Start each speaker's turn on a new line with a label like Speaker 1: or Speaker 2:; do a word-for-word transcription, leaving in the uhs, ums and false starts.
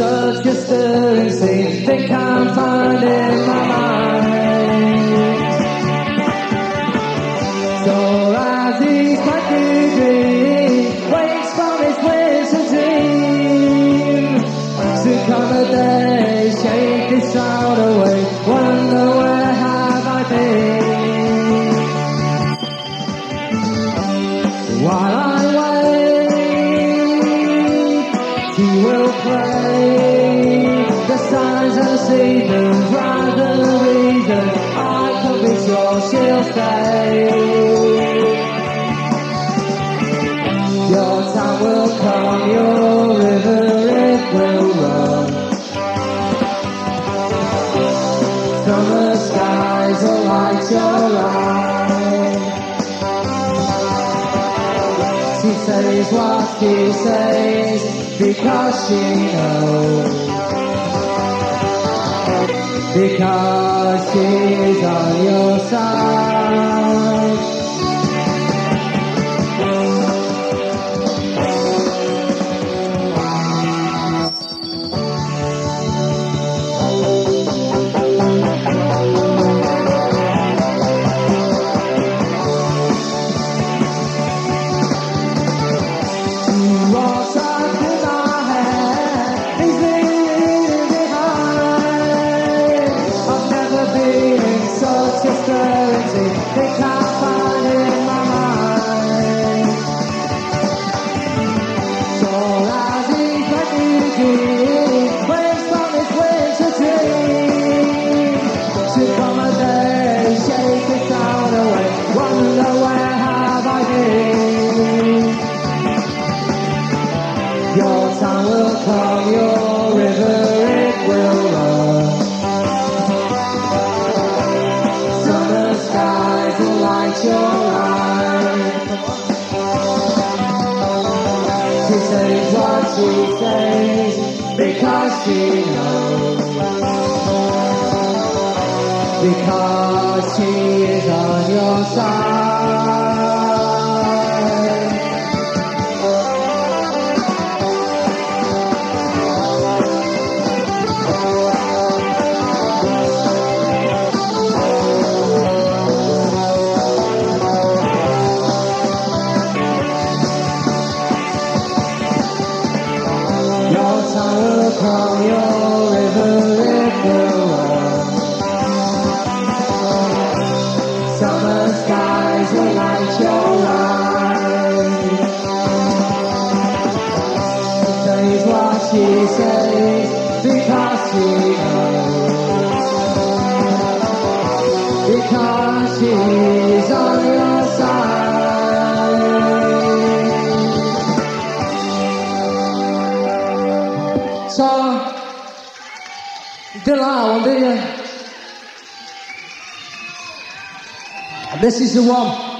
Speaker 1: such a stirring scene they can't find in my mind. So as he's back to dream, wakes from his winter dream, to come a day, shake this shroud away, wonder where have I been? While I wait, he will play the signs and seasons, rather the reason I can be sure she'll stay. Your time will come, your river it will run. Summer skies will light your eyes. She says what she says because she knows, because she's on your side. Your time will come, your river it will run. Summer skies will light your eyes. She says what she says because she knows, because she is on your side. From your river it will run. Summer skies will light your eyes. She says what she says because she knows, because she's on your side. So, did that one, did you? This is the one.